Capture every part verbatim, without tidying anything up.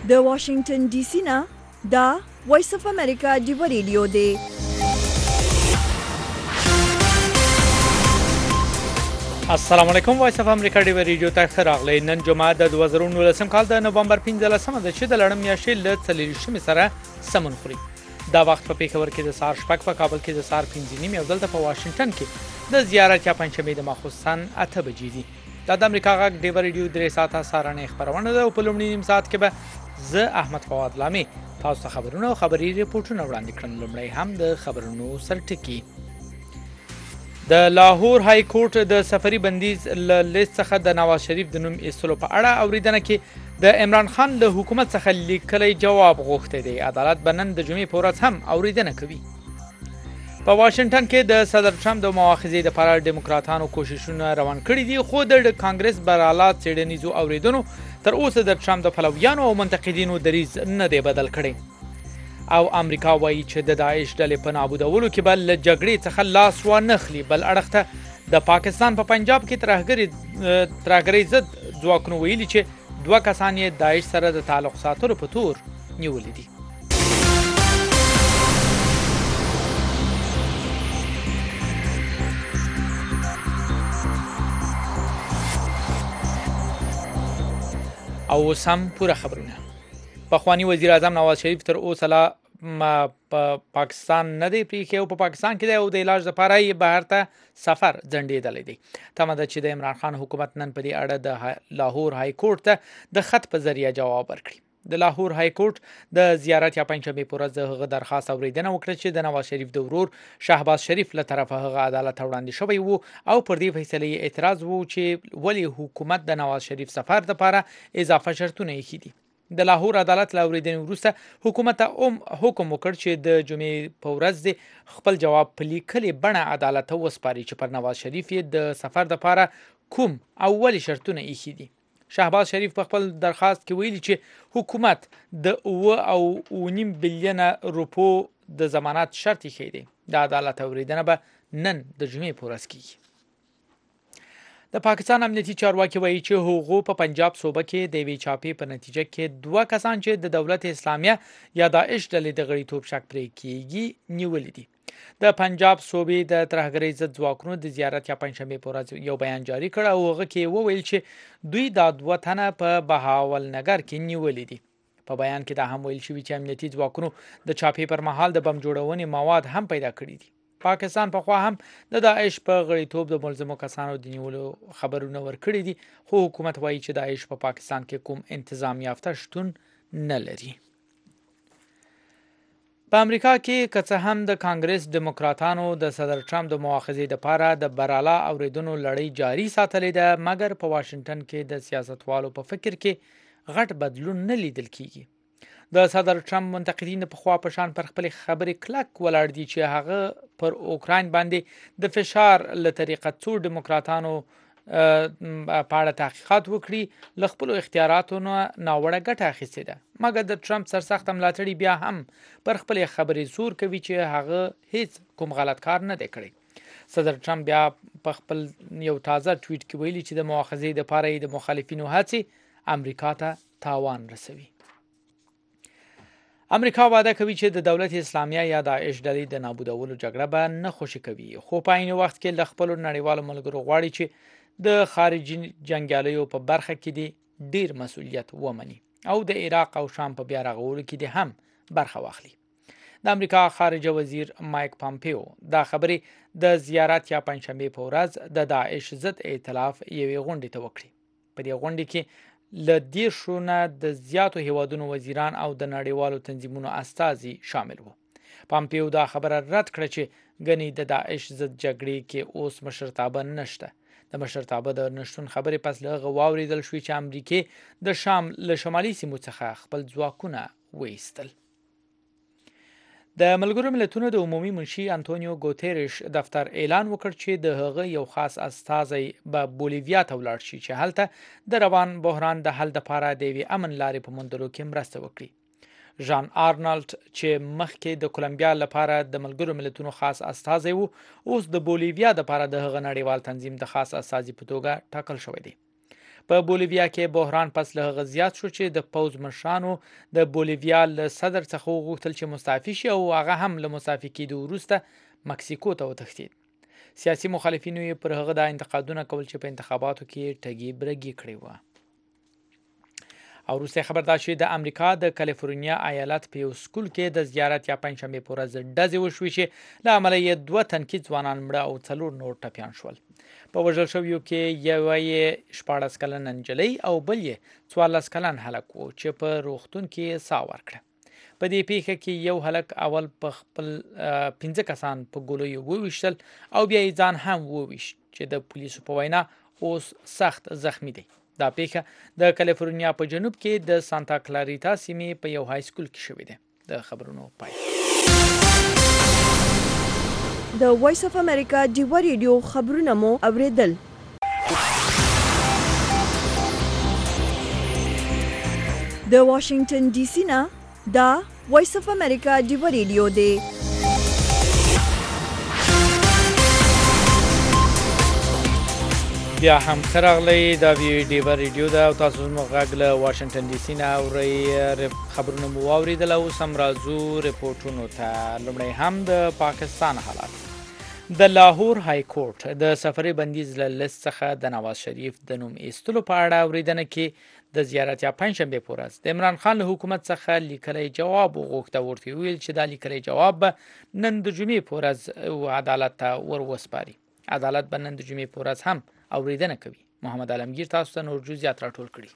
د واشنگټن ډي سي نه دا وایس اف امریکا ډیو ریډیو دی. السلام علیکم. وایس اف امریکا ډیو ریډیو ته ښه راغلی. نن جمعه د دوه زره نولسم کال د نومبر پنځلسمه ده چې د لړم میاشتې له څلېرویشتمې سره سمون خوري. دا وخت په پېښور کې د سهار شپږ، په کابل کې د سهار پنځه نیمې او دلته په واشنګټن کې د زیارت یا پنجشنبې د ماخوستن اته بجې دي. دا د امریکا غږ ډیو ریډیو درې ساعته سهارنۍ خپرونه ده او په لومړي نیم ساعت کې به زه احمد فواد لامي تاسو ته خبرونه او خبري ریپورټونه وړاندې کړم. لومړی هم د خبرونو سرټکي. د لاهور های کورټ د سفري بندیز له لیست څخه د نواز شریف د نوم ایستلو په اړه اوریدنه کې د عمران خان له حکومت څخه لیکلی جواب غوښتی دی. عدالت به نن د جمعې په ورځ هم اوریدنه کوي. په واشنګټن کې د صدر ټرمپ د مواخذې لپاره ډیموکراتانو کوششونه روان کړي دي، خو د کانګرس برالات څېړنیزو اوریدنو تر اوسه د ټرمپ د پلویانو او منتقدینو دریځ نه دی بدل کړی. او امریکا وایي چې د داعش ډلې په نابودولو کې به له جګړې څخه لاس وانخلي. بل اړخ ته د پاکستان په پا پنجاب کې ترهګرۍ ترهګرۍ ضد ځواکونو ویلي چې دوه کسان یې داعش سره د تعلق ساتلو په تور نیولي دي. او سم پوره خبرونه. پخوانی وزیر اعظم نواز شریف تر اوسه لا په پاکستان نه دی پریښی او په پاکستان کې دی او د علاج لپاره یې بهر ته سفر ځنډېدلی دی. تمه ده چې د عمران خان حکومت نن په دې اړه د لاهور های کورټ ته د خط په ذریعه جواب ورکړي. د لاهور های کورټ د زیارت یا پنجشنبې په ورځ د هغه درخواست اوریدنه وکړه چې د نواز شریف د ورور شهباز شریف له طرفه هغه عدالت وړاندې شوی وو او پر دې فیصلې یې اعتراض وو چې ولې حکومت د نواز شریف سفر لپاره اضافه شرطونه ایښي دي. د لاهور عدالت له اورېدنې وروسته حکومت ته هم حکم وکړ چې د جمعې په ورځ خپل جواب په لیکلې بڼه عدالت ته وسپاري چې پر نواز شریف یې د سفر لپاره کوم او ولې شرطونه ایښي دي. شهباز شریف په خپل درخواست کې ویلي چې حکومت د اوه او اوه نیم بیلیونه روپو د ضمانت شرط ایښی دی. د عدالت اورېدنه به نن د جمعې په ورځ کیږي. د پاکستان امنیتي چارواکي وایي چې هغو په پنجاب صوبه کې د یوې چاپې په نتیجه کې دوه کسان چې د دولت اسلامیه یا داعش ډلې د غړیتوب شک پرې کیږي نیولي دي. د پنجاب صوبې د ترهګرۍ ضد ځواکونو د زیارت یا پنجشنبې په ورځ یو بیان جاری کړ او هغه کې وویل چې دوی دا دوه تنه په بهاول نګر کې نیولي دي. په بیان کې دا هم ویل شوي چې امنیتي ځواکونو د چاپې پر مهال د بم جوړونې مواد هم پیدا کړي دي. پاکستان په خوا هم د داعش په غړیتوب د ملزمو کسانو د نیولو خبرونه ورکړي دي، خو حکومت وایي چې داعش په پا پاکستان کې کوم انتظام یافته شتون نه لري. په امریکا کې که څه هم د کانګرس ډیموکراتانو د صدر ټرمپ د مواخذې لپاره د براله اوریدنو لړۍ جاري ساتلې ده، مګر په واشنګټن کې د سیاستوالو په فکر کې غټ بدلون نه لیدل کیږي. د صدر ټرمپ منتقدین په خوا په شان پر خپل خبرې کلک ولاړ دي چې هغه پر اوکراین باندې د فشار له طریقه څو ډیموکراتانو په اړه تحقیقات وکړي له خپلو اختیاراتو نه ناوړه ګټه اخیستې ده. مګر د ټرمپ سرسخت ملاتړي بیا هم پر خپلې خبرې زور کوي چې هغه هیڅ کوم غلط کار نه دی کړی. صدر ټرمپ بیا په خپل یو تازه ټویټ کې ویلي چې د مواخذې لپاره د مخالفینو هڅې امریکا ته تاوان رسوي. امریکا وعده کوي چې د دولت اسلامیه یا داعش ډلې د نابودولو جګړه به نه خوشي کوي، خو په عین وخت کې له خپلو نړیوالو ملګرو غواړي چې د خارجي جنګیالیو په برخه کې دې ډیر مسؤلیت ومني او د عراق او شام په بیا رغولو کې دې هم برخه واخلي. د امریکا خارجه وزیر مایک پامپیو دا خبرې د زیارت یا پنجشنبې په ورځ د داعش ضد ائتلاف یوې غونډې ته وکړي. په دې غونډې کې له دیرشو نه د زیاتو هیوادونو وزیران او د نړیوالو تنظیمونو استازي شامل وو. پامپیو دا خبره رد کړه چې ګنې د داعش ضد جګړې کې اوس مشرتابه نشته. د مشرتابه د نشتون خبرې پس له هغه واورېدل شوې چې امریکې د شام له شمالي سیمو څخه خپل ځواکونه وایستل. د ملګرو ملتونو د عمومي منشي انټونیو ګوتریش دفتر اعلان وکړ چې د هغه یو خاص استازی به بولیویا ته ولاړ شي چې هلته د روان بحران د حل لپاره د یوې امن لارې په موندلو کې مرسته وکړي. ژان آرنالډ چې مخکې د کولمبیا لپاره د ملګرو ملتونو خاص استازی وو، اوس د بولیویا لپاره د هغه نړیوال تنظیم د خاص استازي په توګه ټاکل شوی دی. په بولیویا کې بحران پس له هغه زیات شو چې د پوځ مشرانو د بولیویا له صدر څخه وغوښتل چې مستعفي شي او هغه هم له مستعفي کېدو وروسته مکسیکو ته وتښتېد. سیاسي مخالفینو یې پر هغه دا انتقادونه کول چې په انتخاباتو کې ټګي برګي کړې وه. او وروسته خبر دا شوې د امریکا د کالیفورنیا ایالت په یو سکول کې د زیارت یا پنجشنبې په ورځ ډزې وشوې چې له امله یې دوه تنکي ځوانان مړه او څلور نور ټپیان شول. په وژل شویو کې یوه یې شپاړس کلنه نجلۍ او بل یې څوارلس کلن هلک و چې په روغتون کې ساه ورکړه. په دې پیښه کې یو هلک اول په خپل پنځه کسان په ګولیو وویشتل او بیا یې ځان هم وویشت چې د پولیسو په وینا اوس سخت زخمی دی. دا پیښه د کالیفورنیا په جنوب کې د سانتا کلاریتا سیمې په یو های سکول کې شوې ده. د خبرونو پای. د وایس اف امریکا ډیوا ریډیو خبرونه مو اوریدل. د واشنگټن ډي سي نه دا وایس اف امریکا ډیوا ریډیو دی. بیا هم خراغلی دا وی ډیوا ریډیو دا او تاسو زموږ غږ له واشنگټن ډي سي نه اورئ. خبرونه مو واوریدل او سم راځو ریپورټونو ته. لومړی هم د پاکستان حالات. د لاهور های کورټ د سفري بندیز له لیست څخه د نواز شریف د نوم ایستلو په اړه اوریدنه کې د زیارت یا پنجشنبې په ورځ د عمران خان له حکومت څخه لیکلی جواب وغوښته. ورته ویل چې دا لیکلی جواب به نن د جمعې په ورځ عدالت ته ور وسپاري. عدالت به نن د جمعې په ورځ هم اوریدنه کوي. محمد عالمگیر تاسو ته نور جزئیات راټول کړي.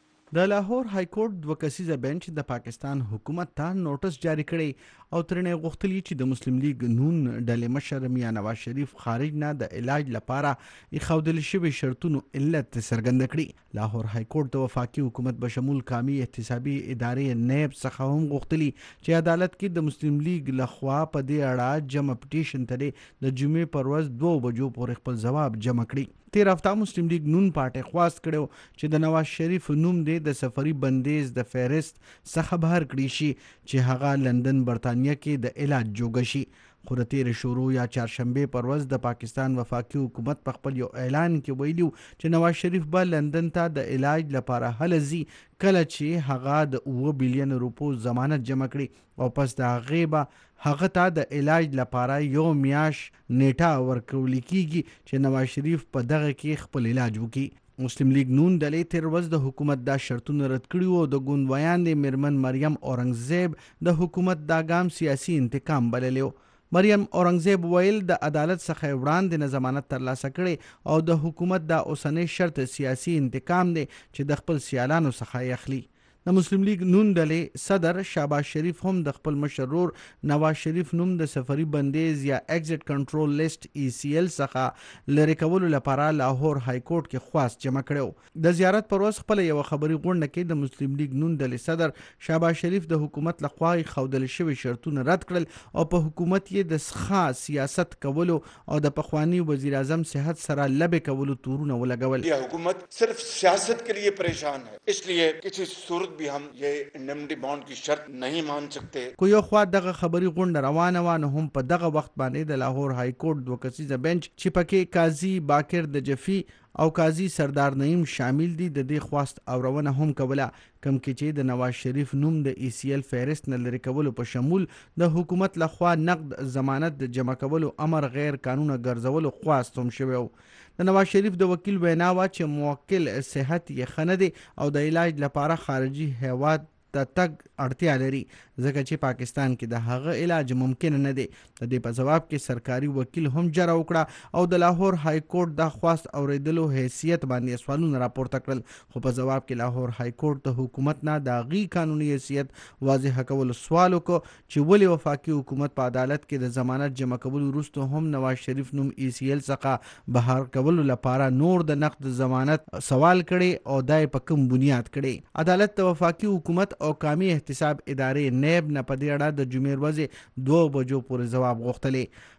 د لاهور های کورټ دوه کسیزه بنچ د پاکستان حکومت ته نوټس جاری کړی او ترنه غوښتلی چې د مسلم لیگ نون ډلې مشر میاں نواز شریف خارج نه د علاج لپاره ایښودل شوي شرطونو علت څرګند کړي. لاهور های کورټ د وفاقي حکومت بشمول قومي احتسابي ادارې نیب څخه هم غوښتلی چې عدالت کې د مسلم لیگ لخوا په دې اړه جمع پټیشن ته د جمعې پر ورځ دوه بجو پورې خپل ځواب جمع کړي. تیر هفته مسلم لیگ نون پارټي خواست کړو چې د نواز شریف نوم دی د سفري بندیز د فهرست څخه بهر کړی شي چې هغه لندن برتانیا کې د علاج جوګ شي. خو د تیر شروع یا چهارشنبه پر ورځ د پاکستان وفاقي حکومت په خپل یو اعلان کې ویلو چې نواز شریف به لندن ته د علاج لپاره هلځي کله چې هغه د اوه بلین روپو ضمانت جمع کړي او پس د هغې به هغه ته د علاج لپاره یو میاش نیټه ورکول کیږي چې نواز شریف په دغه کې خپل علاج وکړي. مسلم لیگ نون ډلې تیر ورځ د حکومت دا شرطونه رد کړي او د ګوندویاندې میرمن مریم اورنګزیب د حکومت دا ګام سیاسي انتقام بللی. مریم اورنګزیب ویل د عدالت څخه وړاندې نه ضمانت ترلاسه کړي او د حکومت دا اوسنی شرط سیاسي انتقام دی چې د خپل سیالانو څخه یې اخلي. د مسلم لیگ نون ډلې صدر شهباز شریف هم د خپل مشرور نواز شریف نوم د سفري بندیز یا ایگزیټ کنټرول لیست ای سی ال څخه لرې کولو لپاره لاهور های کورټ کې خواست جمع کړو. د زیارت پر ورځ خپل یو خبري غونډه کې د مسلم لیگ نون ډلې صدر شهباز شریف د حکومت لخوا خودل شوی شرطونه رد کړل او په حکومت یې د ښه سیاست کولو او د پخوانی وزیر اعظم صحت سره لبې کولو تورونه ولګول. یہ حکومت صرف سیاست کے لیے پریشان ہے، اس لیے کسی صورت بھی ہم یہ انڈیمنٹی بانڈ کی شرط نہیں مان سکتے. کو یو خوا دغه خبري غونډه روانه وه نو هم په دغه وخت باندې د لاهور های کورټ دوه کسیزه بنچ چې پکې قاضي باکر د جفي او قاضي سردار نعیم شامل دي د دې خواست اورونه هم کوله کم کې چې د نواز شریف نوم د ای سی ال فهرست نه لري کولو په شمول د حکومت لخوا نقد ضمانت د جمع کولو امر غیر قانوني ګرځولو خواست هم شوی. د نواز شریف د وکیل وینا وا چې موکل صحت یې خنه دی او د علاج لپاره خارجي هیواد د تګ اړتیا لري ځکه چې پاکستان کې د هغه علاج ممکن نه دی. د دې په جواب کې سرکاري وکیل هم جره وکړه او د لاهور های کورټ د خواست اوریدلو حیثیت باندې سوالونه راپورته کړل. خو په جواب کې لاهور های کورټ د حکومت نه د غي قانوني حیثیت واضح کول سوال وکړ چې ولې وفاقي حکومت په عدالت کې د ضمانت جمع کول وروسته هم نواز شریف نوم ای سی ال څخه بهر کول لپاره نور د نقد ضمانت سوال کړي او دای په کوم بنیاد کړي. عدالت د وفاقي حکومت او قومي احتساب ادارې نیب نه په دې اړه د جمعې ورځې دوه بجو پورې ځواب غوښتلی.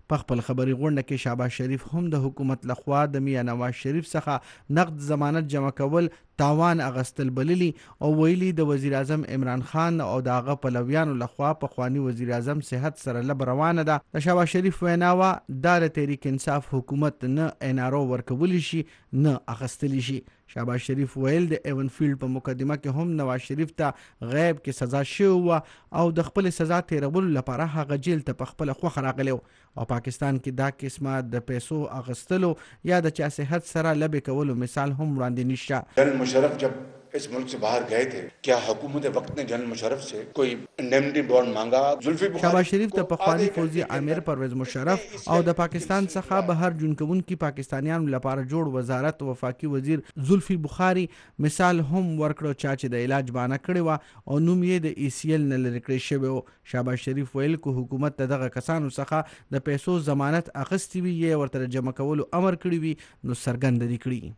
په خپل خبري غونډه کې شهباز شریف هم د حکومت لخوا د میاں نواز شریف څخه نقد ضمانت جمع کول تاوان اغستل بللی او ویلي د وزیر اعظم عمران خان او د هغه پلویانو لخوا په خوانی وزیر اعظم صحت سره لب روانه ده. د شهباز شریف ویناوه د تحریک انصاف حکومت نه انارو ورکولی شي نه اغستلی شي. شهباز شریف ویل د ایون فیلډ په مقدمه کې هم نواز شریف ته غیب کې سزا شوی او د خپل سزا تیرولو لپاره هغه جیل ته په خپل خوښه راغلی او پاکستان کې دا قسمه د پیسو اغستلو یا د چا صحت سره لبې کولو مثال هم وړاندې نشته. जनरल मुशर्रफ जब इस मुल्क से बाहर गए थे, क्या हुकूमत वक्त ने जनरल मुशर्रफ से कोई इंडेमनिटी बॉन्ड मांगा? जुल्फी शहबाज शरीफ ته پخوانی فوزي امیر پرویز مشرف او د پاکستان څخه بهر جونکونکي پاکستانیانو لپاره جوړ وزارت وفاقي وزیر زلفي بخاري مثال هم ورکړو چې د علاج باندې کړی و او نوم یې د ای سی ایل نه لري کړی شوی و. شهباز شریف ویل کو حکومت دغه کسانو څخه د پیسو ضمانت اخیستی وي یا ورته جمع کولو امر کړی وي نو سرګند دي کړی.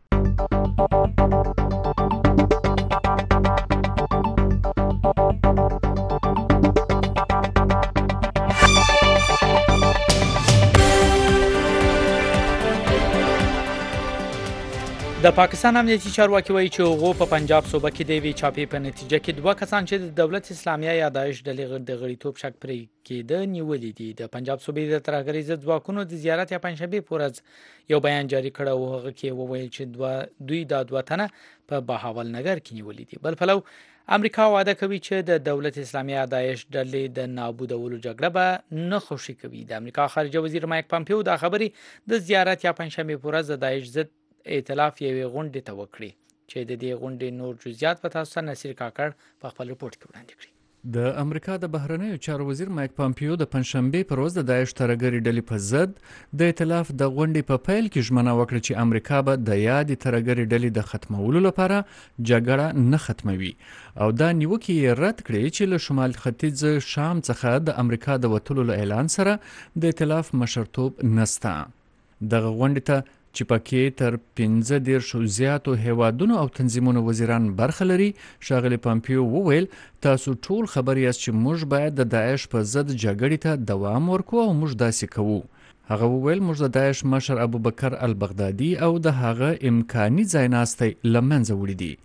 د پاکستان امنیتي چارواکي وایي چې هغه په پنجاب صوبه کې د وی چاپی په نتیجه کې دوه کسان چې د دولت اسلامیه یا داعش ډلې د غړیتوب شک پرې کېده نیولې دي. د پنجاب صوبې د ترهګرۍ ضد ځواکونو د زیارت یا پنځشنبه په ورځ یو بیان جاری کړ او هغه کې وویل چې دوه دوی د دوه تنه په بهاول نګر کې نیولې دي. بل پلو امریکا وعده کوي چې د دولت اسلامیه داعش ډلې د نابودولو جګړه به نه خوشي کوي. د امریکا خارجه وزیر مایک پامپیو دا خبري د زیارت یا پنځشنبه په ورځ د داعش ضد ائتلاف یوې غونډې ته وکړي چې د دې غونډې نور جزئیات په تاسو نصیر کاکړ په خپل رپورت کې وړاندې کړي. د امریکا د بهرنیو چارو وزیر مایک پامپیو د پنځشنبه پر ورځ د داعش ترهګرۍ ډلې په ضد د ائتلاف د غونډې په پیل کې ژمنه وکړه چې امریکا به د یادې ترهګرۍ ډلې د ختمولو لپاره جګړه نه ختموي او دا نیوکې رد کړې چې له شمال ختیځ شام څخه د امریکا د وتلو له اعلان سره د ائتلاف مشرتوب نسته. دغه غونډې ته چې پکې تر پنځه دیرشو زیاتو هیوادونو او تنظیمونو وزیران برخه لري، ښاغلي پامپیو وویل تاسو ټول خبر یاست چې موږ باید د داعش په ضد جګړې ته دوام ورکو او موږ داسې کوو. هغه وویل موږ د داعش مشر ابوبکر البغدادي او د هغه امکاني ځایناستي له منځه وړي دي.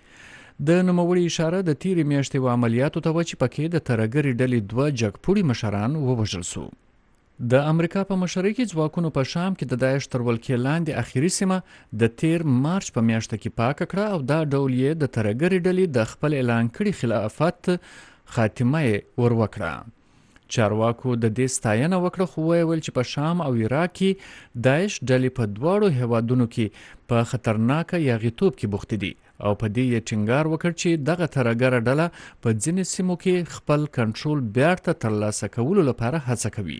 د نوموړي اشاره د تیرې میاشتې و عملیاتو ته و چې پکې د ترهګرۍ ډلې دوه جګپوړي مشران ووژل سو. د امریکا په مشرۍ کې ځواکونو په شام کې د داعش تر ولکې لاندې اخیری سیمه د تیر مارچ په میاشت کې پاک کړه او دا ډول یې د ترهګرۍ ډلې د خپل اعلان کړي خلافت خاتمه ور وکړه. چارواکو د دې ستاینه وکړه خو ویل چې په شام او عراق کې داعش ډلې په دواړو هیوادونو کې په خطرناک یاغیتوب کې بوخت دي او په دې یې ټینګار وکړ چې دغه ترهګره ډله په ځینې سیمو کې خپل کنټرول بیرته ترلاسه کولو لپاره هڅه کوي.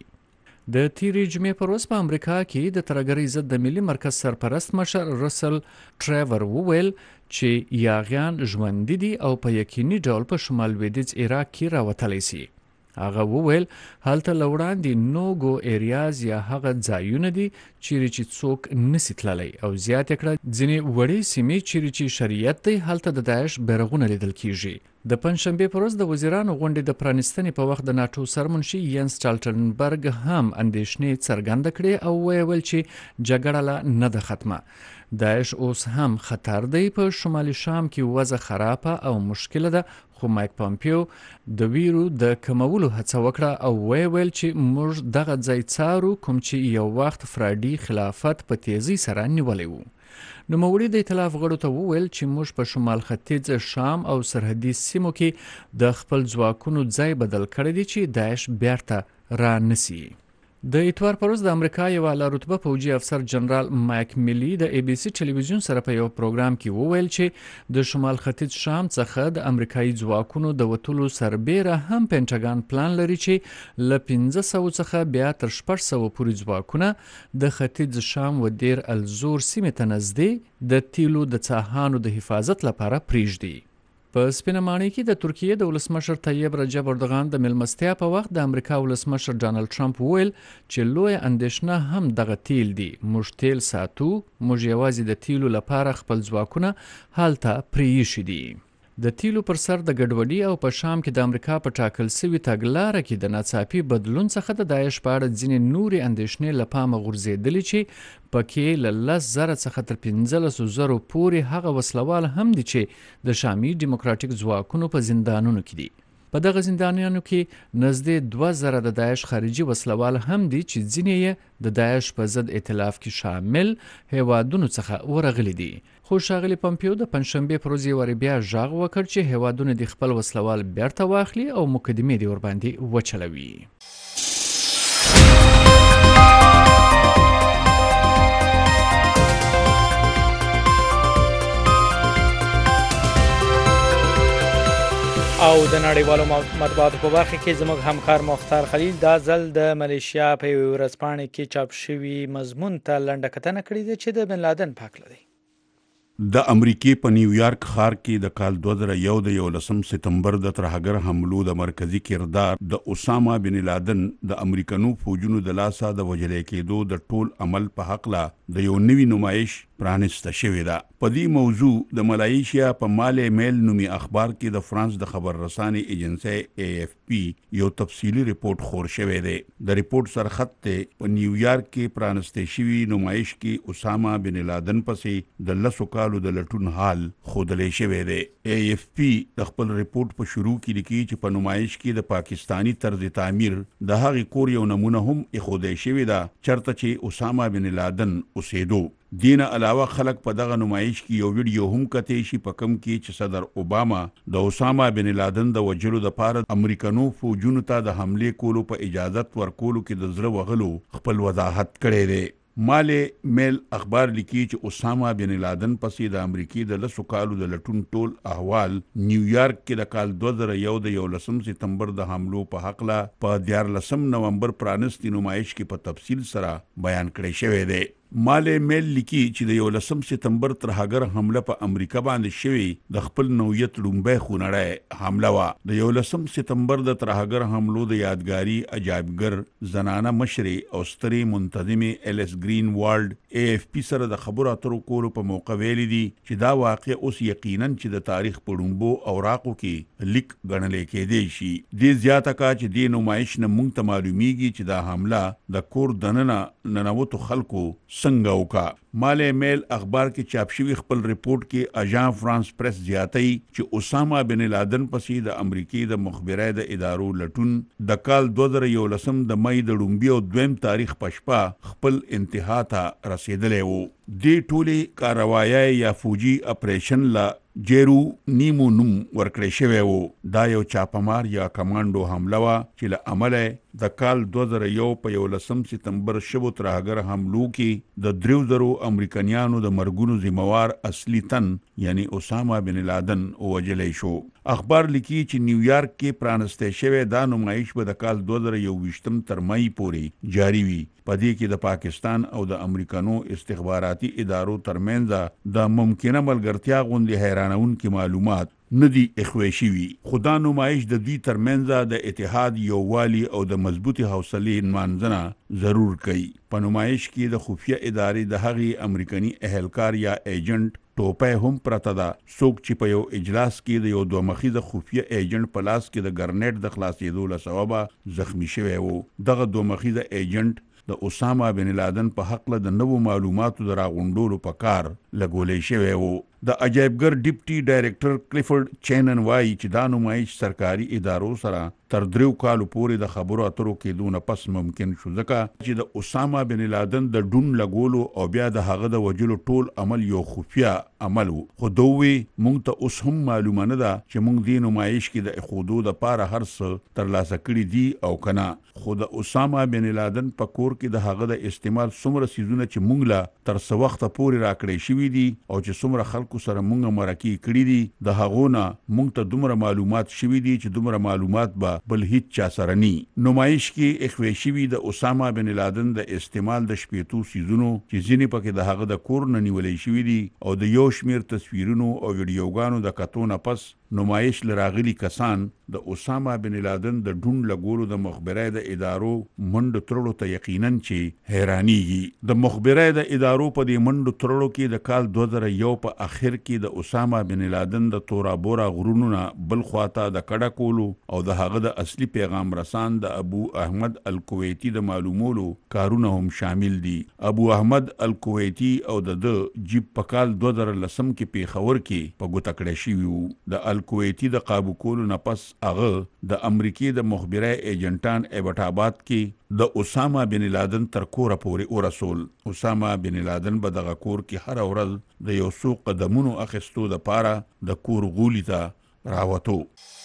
د تیرې جمعې پر ورځ په امریکا کې د ترهګرۍ ضد د ملي مرکز سرپرست مشر رسل ټریور وویل چې یاغیان ژوندي دي او په یقیني ډول په شمال لویدیځ عراق کې راوتلی سي. هغه وویل هلته له وړاندې نو ګو ایریاز یا هغه ځایونه دي چیرې چې څوک نسي تللی او زیات یې کړه ځینې وړې سیمې چیرې چې شریعت دی هلته د داعش بیرغونه لیدل کیږي. د پنځشنبې پر ورځ د وزیرانو غونډې د پرانیستنې په وخت د ناټو سرمنشي ینس سټالټنبرګ هم اندېښنې څرګنده کړې او ویل چې جګړه لا نه ده ختمه. داعش اوس هم خطر دی، په شمالي شام کې وضع خرابه او مشکله ده، خو مایک پامپیو د ویرو د کمولو هڅه وکړه او ویل چې موږ دغه ځای څارو کوم چې یو وخت فرادي خلافت په تیزی سره نیولی وو. نوموړي د ائتلاف غړو ته وویل چې موږ په شمال ختیځ شام او سرحدي سیمو کې د خپل ځواکونو ځای بدل کړی دی چې داعش بیرته را نسی. د اتوار پر ورځ د امریکا یو اعلی رتبه پوځي افسر جنرال مایک میلی د ای بي سي ټلویزیون سره په یو پروګرام کې وویل چې د شمال ختیځ شام څخه د امریکایي ځواکونو د وتلو سربیره هم پینټاګان پلان لري چې له پنځه سوه څخه بیا تر شپږ سوه پورې ځواکونه د ختیځ شام و دیر الزور سیمې ته نږدې د تیلو د څاهانو د حفاظت لپاره پریږدي. په سپینه ماڼۍ کې د ترکیې د ولسمشر طیب رجب اردوغان د مېلمستیا په وخت د امریکا ولسمشر ډانلډ ټرمپ وویل چې لویه اندېښنه هم دغه تیل دي. موږ تیل ساتو، موږ یوازې د تیلو لپاره خپل ځواکونه هلته پرې ایښي دي. د تیلو پر سر د ګډوډي او په شام کې د امریکا په ټاکل سوي تګلاره کې د ناڅاپي بدلون څخه د داعش په اړه ځینې نورې اندېښنې له پامه غورځېدلې چې پکې له لس زره څخه تر پنځلسو زرو پورې هغه وسلوال هم دي چې د شامي ډیموکراتیک ځواکونو په زندانونو کې دي. په دغه زندانیانو کې نږدې دوه زره د داعش خارجي وسلوال هم دي چې ځینې یې د داعش په ضد ائتلاف کې شامل هیوادونو څخه ورغلي دي. خو ښاغلي پمپیو د پنجشنبې پر ورځ یې بیا غږ وکړ چې هیوادونه د خپل وسلوال بیرته واخلي او مقدمې دې ورباندې وچلوي. او د نړیوالو مطبوعاتو په برخه کې زموږ همکار مختار خلیل دا ځل د ملیشیا په یوې ورځپاڼې کې چاپ شوي مضمون ته لنډه کتنه کړې ده چې د بن لادن په هکله دی. د امریکې په نیویارک ښار کې د کال دوه زره یو د یولسم سپتمبر د ترهګر حملو د مرکزی کردار د اسامه بن لادن د امریکنو فوجونو د لاسه د وژلې کېدو د ټول عمل په حقله د یو نوي نمایش پرانسته شوې ده. په دې موضوع د ملایشیا په مالی میل نومي اخبار کې د فرانس د خبر رسانې ایجنسی ای اف پی یو تفصیلی ریپورت خور شوی دی. د ریپورت سرخط ته په نیویارک کې پرانسته شوی نمایش کې اسامه بن لادن پسې د لسو کالو د لټون حال ښودلی شوی دی. ای اف پی د خپل ریپورت په شروع کې لیکي چې په نمایش کې د پاکستانی طرز تعمیر د هغې کور یو نمونه هم ایښودی شوې ده چېرته چې اسامه بن لادن اوسېدو. دینه علاوه خلک په دغه نمایش کې یو ویډیو هم کتی شي په کم کې چې صدر اوباما د اسامه بن لادن د وژلو دپاره امریکنو فوجونو ته د حملې کولو په اجازت ورکولو کې د زړه وهلو خپل وضاحت کړی دی. مالی میل اخبار لیکي چې اسامه بن لادن پسې د امریکې د لسو کالو د لټون ټول احوال نیویارک کې د کال دوه زره یو د یولسم سپتمبر د حملو په هکله په دیارلسم نومبر پرانستی نمایش کې په تفصیل سره بیان کړی شوی دی. مالی میل لیکي چې د یولسم سپتمبر ترهګر حمله په امریکا باندې شوی د خپل نوعیت لومبی خونړی حمله وه. د یولسم سپتمبر د ترهګر حملو د یادګاري عجایبګر زنانه مشرې او سترې منتظمې ایلیس گرین والډ ای اف پی سره د خبرو اترو کولو په موقع ویلي دي چې دا واقع اوس یقینا چې د تاریخ په ړومبو اوراقو کې لیک ګڼلی کېدی شي. دې زیاته کا چې دې نمایش نه موږ ته معلومیږي چې دا حمله د کور دننه ننوتو خلکو څنګه وکا. مالی میل اخبار کې چاپ شوی خپل ریپورت کې اژان فرانس پریس زیاتوي چې اسامه بن لادن پسې د امریکې د مخبرۍ د ادارو لټون د کال دوه زره یولسم د مۍ د ړومبي او دویم تاریخ په شپه خپل انتها ته رسېدلی و. دې ټولې کاروایۍ یا فوجي اپریشن له جیرو نیمو نوم ورکړی شوی و. دا یو چاپمار یا کمانډو حمله وه چې له امله د کال دوه زره یو په یولسم سپتمبر شوو ترهګر حملو کې د دریو زرو امریکنیانو د مرګونو ذمہوار اصلي تن یعنی اسامه بن لادن ووژلی شو. اخبار لیکي چې نیویارک کې پرانستی شوی دا نمایش به د کال دوه زره یوویشتم تر مۍ پورې جاري وي. په دې کې د پاکستان او د امریکنو استخباراتي ادارو ترمنځ د ممکنه ملګرتیا غوندې حیرانونکي معلومات نه دي اخوی شوي. خو دا نمایش د دوی ترمنځ د اتحاد یووالي او د مضبوطې حوصلې نمانځنه ضرور کوي. په نمایش کې د خفیه ادارې د هغې امریکني اهلکار یا ایجنټ ټوپی هم پرته ده څوک چې په یو اجلاس کې د یو دوه مخیزه خفیه ایجنټ په لاس کې د ګرنیټ د خلاصېدو له سببه زخمی شوی و. دغه دوه مخیزه ایجنټ د اسامه بن لادن په حقله د نوو معلوماتو د راغونډولو په کار لګولی شوی و. د عجایبګر ډیپټي ډایرکټر کلیفورډ چینن وایي چې دا نمایش سرکاري ادارو سره تر دریو کالو پورې د خبرو اترو کېدو نه پس ممکن شو ځکه چې د اسامه بن لادن د ډون لګولو او بیا د هغه د وژلو ټول عمل یو خفیه عمل و. خو دوی موږ ته اوس هم معلومه نه ده چې موږ دې نمایش کې د ایښودو دپاره هر څه ترلاسه کړي دي او که نه. خو د اسامه بن لادن په کور کې د هغه د استعمال څومره څیزونه چې موږ له تر څه وخته پورې راکړی شوي دي او چې څومره خلکو سره موږ مرکې کړي دي د هغو نه موږ ته دومره معلومات شوي دي چې دومره معلومات به بل هیڅ چا سره ني. نمایش کې اخوی شوي د اسامه بن لادن د استعمال د شپېتو څیزونو چې ځینې پکې د هغه د کور نه نیولی شوي دي او د یو شمېر تصویرونو او ویډیوګانو د کتو نه پس نمایش لراغلي کسان د اسامه بن لادن د ډون لګولو د مخبرای د ادارو منډ ترړو ته یقینا چې حیرانيږي د مخبرای د ادارو په دې منډ ترړو کې د کال دوه زره یو په اخر کې د اسامه بن لادن د تورا بورا غرونو بل خواته د کډه کولو او د هغه د اصلي پیغام رسان د ابو احمد الکویتی د معلومولو کارونه هم شامل دي. ابو احمد الکویتی او د جیب په کال دوه زره لسم کې پیښور کې په ګوته کړی شوي وو. د الکویتی د قابو کولو نه پس هغه د امریکې د مخبرای ایجنټان ایبټ آباد کې د اسامه بن لادن تر کوره پورې ورسول. اسامه بن لادن به دغه کور کې هر ورځ د یو څو قدمونو اخیستو د پاره د کور غولي ته راوتو.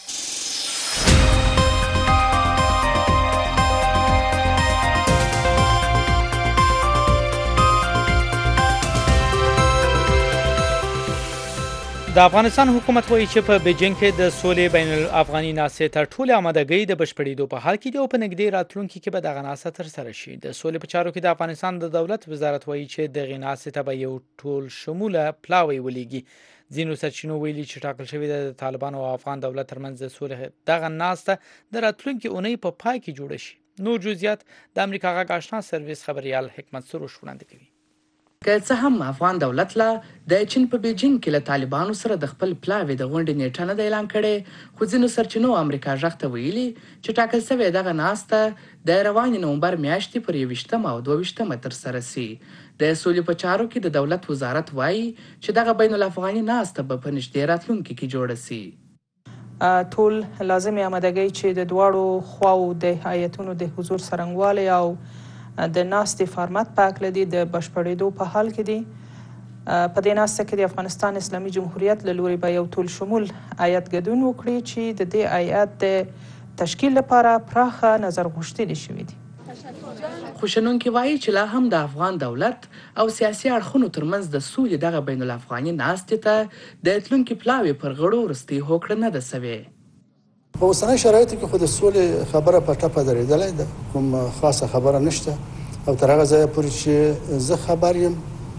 د افغانستان حکومت وایي چې په بیجینګ کې د سولې بین الافغاني ناستې تر ټولې آمادګۍ د بشپړېدو په حال کې دی او په نږدې راتلونکي کې به دغه ناسته ترسره شي. د سولې په چارو کې د افغانستان د دولت وزارت وایي چې دغې ناستې ته به یو ټول شموله پلاوی ولېږي. ځینو سرچینو ویلي چې ټاکل شوې ده د طالبانو او افغان دولت ترمنځ د سولې دغه ناسته د راتلونکي اونۍ په پای کې جوړه شي. نور جزئیات د امریکا غږ آشنا سرویس خبريال حکمت سروش وړاندې کوي. که څه هم افغان دولت لا د چین په بیجینګ کې له طالبانو سره د خپل پلاوی د غونډې نیټه نه اعلان کړي، خو ځینو سرچینو امریکا غږ ته ویلي چې ټاکل شوې دغه ناسته د روانې نومبر میاشتې پر یویشتمه او دوه ویشتمه ترسره سي. د سولې په چارو کې د دولت وزارت وایي چې دغه بین الافغاني ناسته به په نږدې راتلونکي کې جوړه سي. ټول لازمي آمادګۍ چې د دواړو خواو د هیاتونو د حضور څرنګوالی او د ناستې فارمت په هکله دي د بشپړېدو په حال کې دي. په دې ناسته کې د افغانستان اسلامي جمهوریت له لوري به یو ټول شمول هیات ګډون وکړي چې د دې هیات د تشکیل لپاره پراخه نظر غوښتنې شوي دي. خو شنونکي وایي چې لا هم د افغان دولت او سیاسي اړخونو ترمنځ د سولې دغه بین الافغاني ناستې ته د تلونکي پلاوی پر غړو وروستۍ هوکړه نه ده سوې. په اوسنۍ شرایطو کې خو د سولې خبره په ټپه درېدلې ده، کوم خاصه خبره نشته او تر هغه ځایه پورې چې زه خبر یم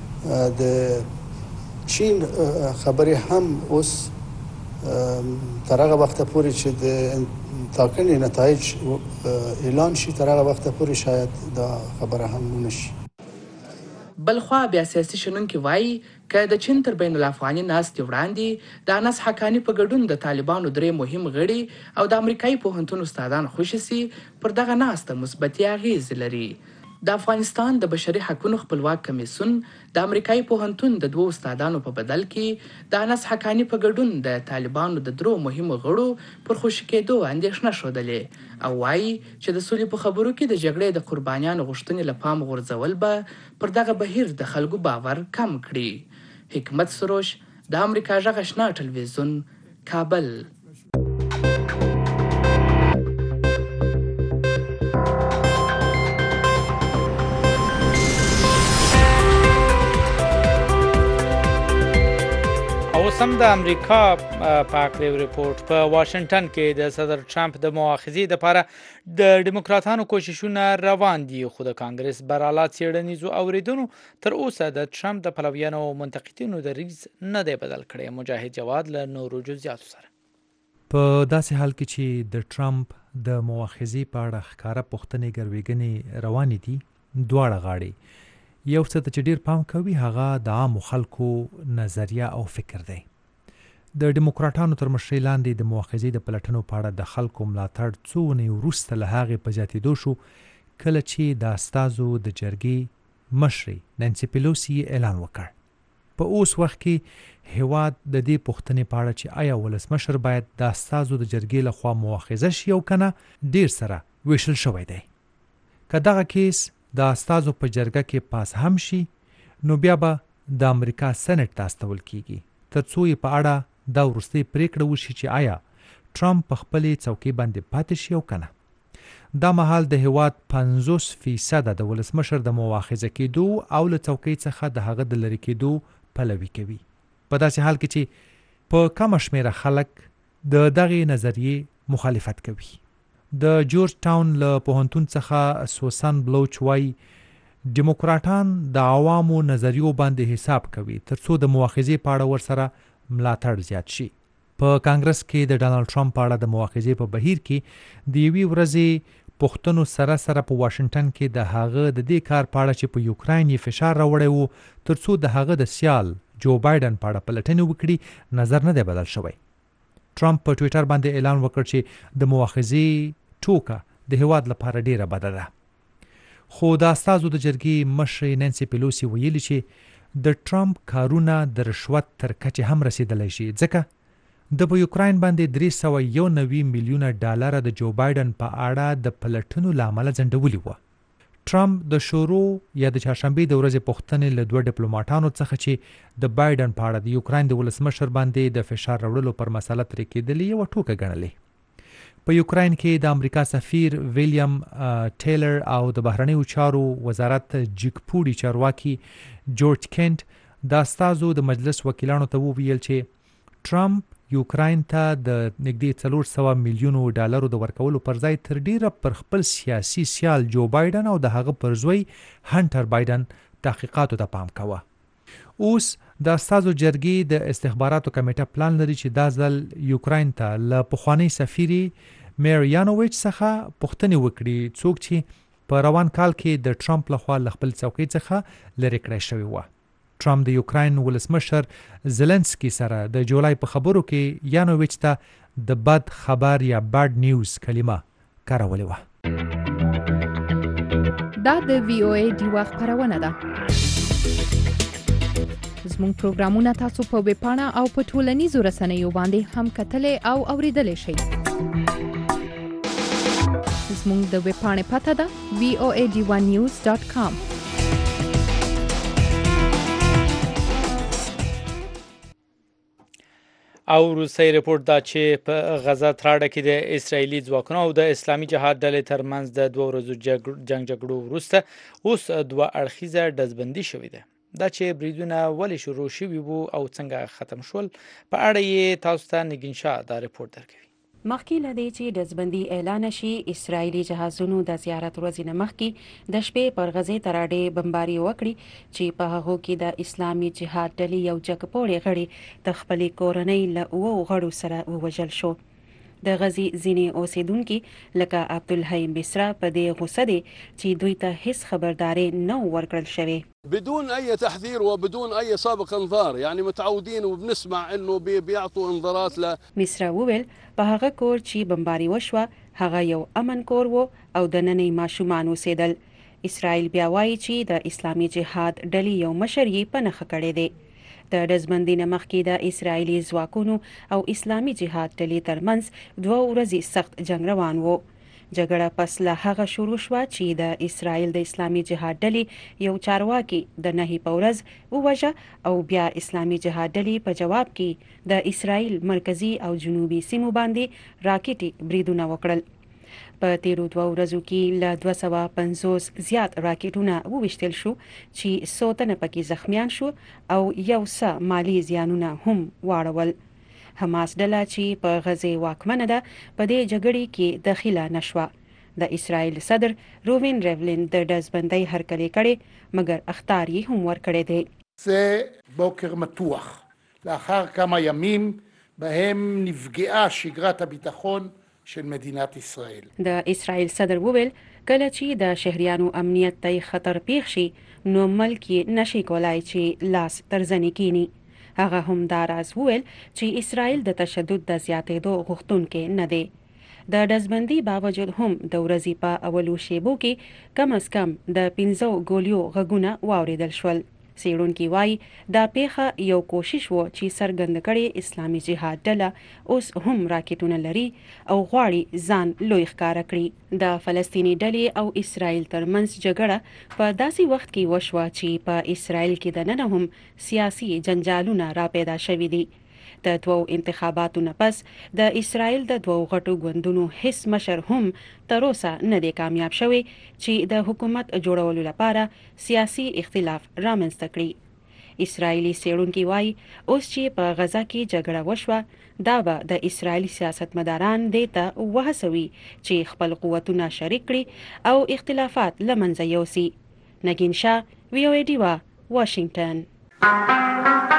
د چین خبرې هم اوس تر هغه وخته پورې چې د ټاکنې نتایج اعلان شي تر هغه وخته پورې شاید دا خبره هم ونشي. بلخوا بیا سیاسي شنونکي وایي که د چین تر بین الافغاني ناستې وړاندې د انس حقاني په ګډون د طالبانو درې مهم غړي او د امریکایي پوهنتون استادان خوشي سي، پر دغه ناسته مثبتې اغیزې لري. د افغانستان د بشري حقوقو خپلواک کمیسیون د امریکایي پوهنتون د دوو استادانو په بدل کې د انس حقاني په ګډون د طالبانو د درو مهمو غړو پر خوشي کېدو اندېښنه ښودلې او وایي چې د سولې په خبرو کې د جګړې د قربانیانو غوښتنې له پام غورځول به پر دغه بهیر د خلکو باور کم کړي. حکمت سروش د امریکا غږ آشنا ټلویزیون، کابل. سم د امریکا په اکریو ریپورت په واشنگټن کې د صدر ټرمپ د مؤاخذې لپاره د ډیموکراتانو کوششونه روان دي، خو د کانګرس براله څېړنیزو اوریدونو تر اوسه د ټرمپ د پلویانو او منتقدینو دریځ نه دی بدل کړی. مجاهد جواد له نورو جزئیاتو سره. په داسې حال کې چې د ټرمپ د مؤاخذې په اړه ښکاره پوښتنې ګروېږنې روانې دي، دواړه غاړې یو څه ته چې ډېر پام کوي هغه د عامو خلکو نظریه او فکر دی. د ډیموکراټانو تر مشرۍ لاندې د مؤاخذې د پلټنو په اړه د خلکو ملاتړ څو اونۍ وروسته له هغې په زیاتېدو شو کله چې د استازو د جرګې مشرې نانسي پیلوسي اعلان وکړ. په اوس وخت کې هیواد د دې پوښتنې په اړه چې آیا ولسمشر باید د استازو د جرګې لخوا مؤاخذه شي او کنه ډېر سره ویشل شوی دی. که دغه کیس د استازو په جرګه کې پاس هم شي نو بیا به د امریکا سېنټ ته استول کیږي تر څو یې په اړه دا وروستۍ پریکړه وشي چې آیا ټرمپ په خپلې څوکۍ باندې پاتې شي او کنه. دا مهال د هیواد پنځوس فیصده د ولسمشر د مؤاخذه کېدو او له څوکۍ څخه د هغه د لرې کېدو پلوي کوي. په داسې حال کې چې په کمه شمېره خلک د دغې نظریې مخالفت کوي. د جورج ټاون له پوهنتون څخه سوسن بلوچ وایي ډیموکراټان د عوامو نظریو باندې حساب کوي تر څو د مؤاخذې په اړه ورسره ملاتړ زیات شي. په کانګرس کې د ډانلډ ټرمپ په اړه د مواخذې په بهیر کې د یوې ورځې پوښتنو سره سره په واشنگټن کې د هغه د دې کار په اړه چې په یوکراین یې فشار راوړی و ترڅو د هغه د سیال جو بایدن په اړه پلټنې وکړي نظر نه دی بدل شوی. ټرمپ په ټویټر باندې اعلان وکړ چې د مواخذې ټوکه د هیواد لپاره ډیره بده ده. خو د استازو د جرګې مشرې نانسي پیلوسی ویلي چې د ټرمپ کارونه د رشوت تر کچې هم رسیدلی شي ځکه د په یوکراین باندې درې سوه یو نوي میلیونه ډالره د جو بایدن په اړه د پلټنو له امله ځنډولي وه. ټرمپ د شورو یا د چهارشنبې د ورځې پوښتنې له دوه ډیپلوماټانو څخه چې د بایدن په اړه د یوکراین د ولسمشر باندې د فشار راوړلو پر مسله ترې کېدلې یوه ټوکه ګڼلې. په یوکراین کې د امریکا سفیر ویلیام ټیلر او د بهرنیو چارو وزارت جګپوړي چارواکي جورج کینټ د استازو د مجلس وکیلانو ته وویل چې ټرمپ یوکراین ته د نږدې څلور سوه میلیونو ډالرو د ورکولو پر ځای تر ډیره پر خپل سیاسي سیال جو بایدن او د هغه پر زوی هنټر بایدن تحقیقاتو ته پام کوه. اوس د استازو جرګې د استخباراتو کمیټه پلان لري چې دا ځل یوکراین ته له پخواني سفیري میریانوویچ څخه پوښتنې وکړي څوک چې په روان کال کې د ټرمپ لخوا له خپل څوکۍ څخه لرې کړی شوی و. ټرمپ د یوکراین ولسمشر زلنسکي سره د جولای په خبرو کې یانوویچ ته د بد خبر یا باد نیوز کلمه کارولې وه. دا د وی او ای ډیوا خبرونه ده. زموږ پروګرامونه تاسو په ویب پاڼه او په ټولنیزو رسنیو باندې هم کتلای او اوریدلای شئ. زموږ د ویب پاڼې پته ده وی او ای ډیوا نیوز ډاټ کام. او روسي رپورت دا چې په غزه تراړه کې د اسرایلی ځواکونو او د اسلامي جهاد ډلې ترمنځ د دوه ورځو جنگ جګړو وروسته اوس دوه اړخیزه ډزبندي شوې ده. دا چې بریدونه ولې شروع شوي وو او څنګه ختم شول په اړه یې تاسو ته نگین شاه دا رپورت درکوي. مخکې له دې چې ډزبندي اعلان شي اسرایلی جهازونو د زیارت ورځې نه مخکې د شپې پر غزې تراډې بمباري وکړي چې په هغو کې د اسلامي جهاد ډلې یو جګپوړی غړي د خپلې کورنۍ له اوو غړو سره ووژل شو. د غزې ځینې اوسیدونکي لکه عبدالحی مصرا په دې غوسه دي چې دوی ته هیڅ خبرداري نه ورکړل شوې. بدون اي تحذير وبدون اي سابق انذار، يعني متعودين وبنسمع انه بيعطوا انذارات ل مصرا وویل په هغه کور چې بمباري وشوه هغه یو امن کور وو او د نننۍ ماشومان اوسېدل. اسرائیل بیا وایي چې د اسلامي جهاد ډلې یو مشر یې په نښه کړی دی. د ډزبندۍ نه مخکې د اسرائیلي ځواکونو او اسلامي جهاد ډلې ترمنځ دوه ورځې سخت جنگ روان وو. جګړه پس له هغه شروع شوه چې د اسرائیل د اسلامي جهاد ډلې یو چارواکي د نهي په ورځ ووژه او بیا اسلامي جهاد ډلې په جواب کې د اسرائیل مرکزي او جنوبي سیمو باندې راکټي بریدونه وکړل. په تیرو دوه ورځو کې له دوه سوه پنځوس زیات راکټونه وویشتل شو چې څو تنه پکې زخمیان شو او یو څه مالی زیانونه هم واړول. حماس ډله چې په غزې واکمنه ده په دې جګړې کې دخیله نشوه. د اسرائیل صدر روبین ریولین د ډزبندۍ هرکلی کړي مګر اخطار یې هم ورکړی دی. זה בוקר מתוח לאחר כמה ימים בהם נפגעה שגרת הביטחון של مدینت اسرائیل. د اسرائیل صدر وویل کله چې د شهریانو امنیت ته خطر پیښ شي نو ملک یې نشي کولای چې لاس تر زنې کینی. هغه هم دا راز وویل چې اسرائیل د تشدد د زیاتېدو غوښتونکی نه دی. د ډزبندۍ باوجود هم د ورځې په اولو شیبو کې کم از کم د پنځو ګولیو غږونه واورېدل شول. څېړونکي وایي دا پیښه یو کوشش و چې څرګند کړي اسلامي جهاد ډله اوس هم راکټونه لري او غواړي ځان لوی ښکاره کړي. د فلسطیني ډلې او اسرائیل ترمنځ جګړه په داسې وخت کې وشوه چې په اسرائیل کې دننه هم سیاسي جنجالونه را پیدا شوي دي. د دوو انتخاباتو نه پس د اسرائیل د دوو غټو ګوندونو هیڅ مشر هم تر اوسه نه دی کامیاب شوی چې د حکومت جوړولو لپاره سیاسي اختلاف رامنځته کړي. اسرائیلي څېړونکي وایي اوس چې په غزه کې جګړه وشوه دا به د اسرائیلي سیاستمداران دې ته وهڅوي چې خپل قوتونه شریک کړي او اختلافات له منځه یوسي. نگین شاه، وی او ای ډیوا، واشنگټن.